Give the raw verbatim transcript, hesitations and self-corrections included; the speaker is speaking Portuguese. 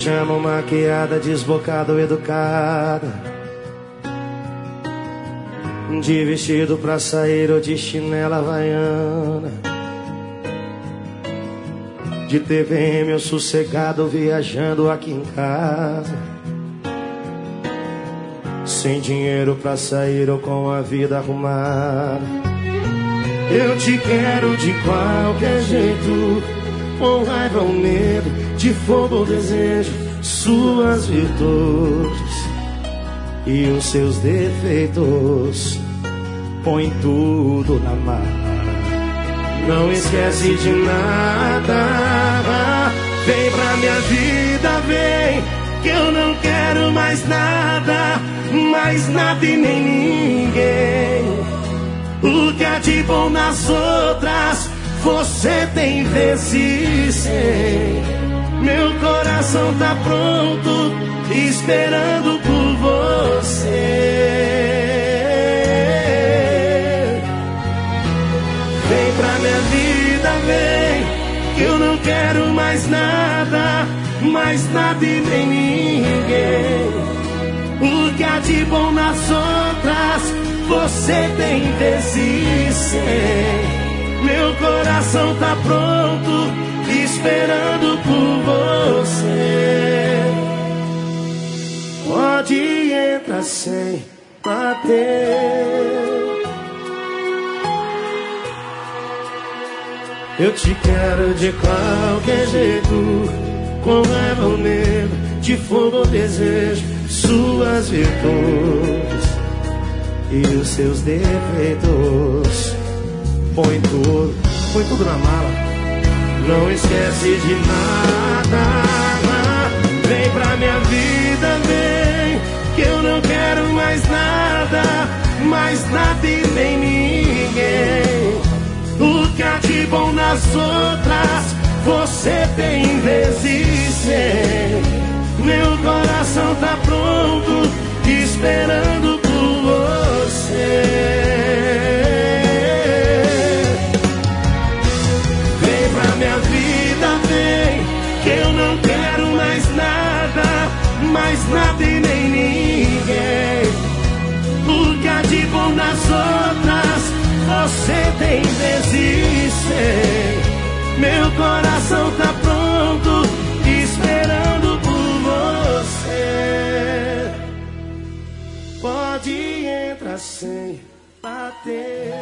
Chamo maquiada, desbocada ou educada, de vestido pra sair ou de chinela havaiana, de T V M ou sossegado viajando aqui em casa, sem dinheiro pra sair ou com a vida arrumada. Eu te quero de qualquer jeito, com raiva ou medo, de fogo ou desejo, suas virtudes e os seus defeitos, põe tudo na mala. Não esquece de nada, vem pra minha vida, vem, que eu não quero mais nada, mais nada e nem ninguém. O que há de bom nas outras, você tem vezes cem. Meu coração tá pronto, esperando por você. Vem pra minha vida, vem, que eu não quero mais nada, mais nada e nem ninguém. O que há de bom nas outras, você tem vezes cem. Meu coração tá pronto, esperando por você. Pode entrar sem bater. Eu te quero de qualquer jeito, com raiva ou medo, de fogo ou desejo, suas virtudes e os seus defeitos, põe tudo, põe tudo na mala. Não esquece de nada, vem pra minha vida, vem, que eu não quero mais nada, mais nada e nem ninguém. O que há de bom nas outras, você tem vezes cem. Meu coração tá pronto, esperando por você. Mais nada e nem ninguém. O que há de bom nas outras, você tem vezes cem. Meu coração tá pronto, esperando por você. Pode entrar sem bater.